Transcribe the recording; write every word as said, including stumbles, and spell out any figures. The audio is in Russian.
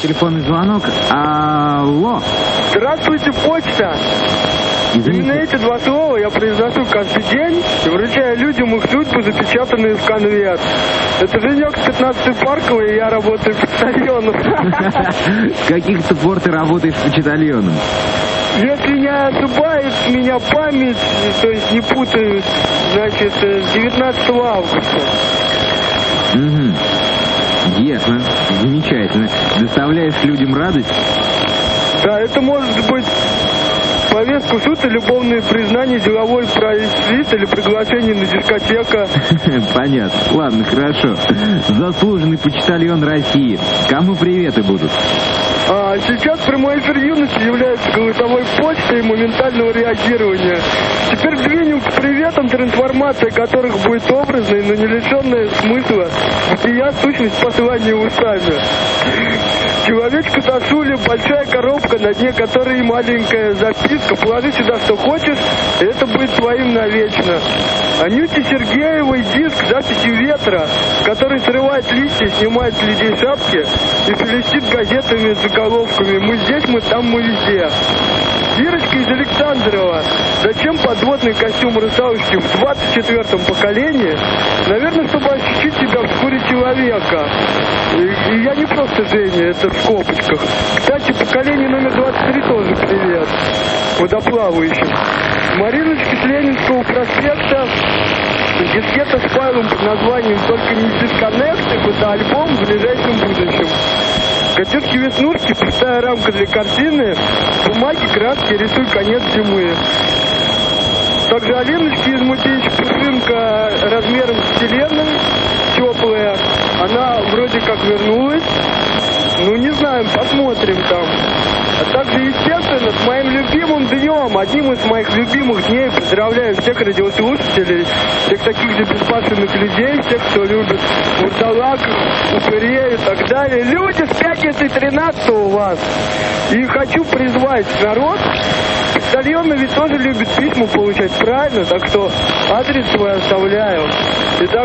телефонный звонок. Алло. Здравствуйте, почта. Извините. Именно эти два слова я произношу каждый день и вручаю людям их судьбы, запечатанные в конверт. Это Женек с пятнадцатой Парковой, и я работаю почтальоном. С каких-то пор ты работаешь почтальоном? Если не ошибает меня память, то есть не путаю, значит, с девятнадцатого августа. Угу. Ясно. Замечательно. Доставляешь людям радость? Да, это может быть повестку сута, любовные признания, деловой проект или приглашение на дискотека. Понятно. Ладно, хорошо. Заслуженный почтальон России. Кому приветы будут? А сейчас прямой эфир юности является голосовой почтой моментального реагирования. Теперь двинем к приветам, трансформация которых будет образной, но не лишенная смысла. Бытия, сущность послания устами. Человечка сосули, большая коробка, на дне которой маленькая записка. Положи сюда, что хочешь, и это будет твоим навечно. Анюте Сергеевой диск записи ветра, который срывает листья, снимает с людей шапки и шелестит газетами с заголовками «Мы здесь, мы там, мы везде». Ирочка из Александрова. Зачем подводный костюм русалочки в двадцать четвёртом поколении? Наверное, чтобы ощутить себя в шкуре человека. И, и я не просто Женя, это в скобочках. Кстати, поколение номер двадцать три тоже привет. Водоплавающим. Мариночка с Ленинского проспекта. Дискета с файлом под названием «Только не дисконнекты», это альбом в ближайшем будущем. Катюшки-веснушки, пустая рамка для картины, бумаги, краски, рисуй конец зимы. Также Алиночки из Мутеича пушинка размером с вселенной, теплая. Она вроде как вернулась. Ну, не знаем, посмотрим там. А также, естественно, с моим любимым днем, одним из моих любимых дней, поздравляю всех радиослушателей, всех таких же беспашенных людей, всех, кто любит вурдалаков, упырей и так далее. Люди, с пятницы тринадцатого у вас. И хочу призвать народ. Почтальоны ведь тоже любят письма получать, правильно? Так что адрес свой оставляю. Итак,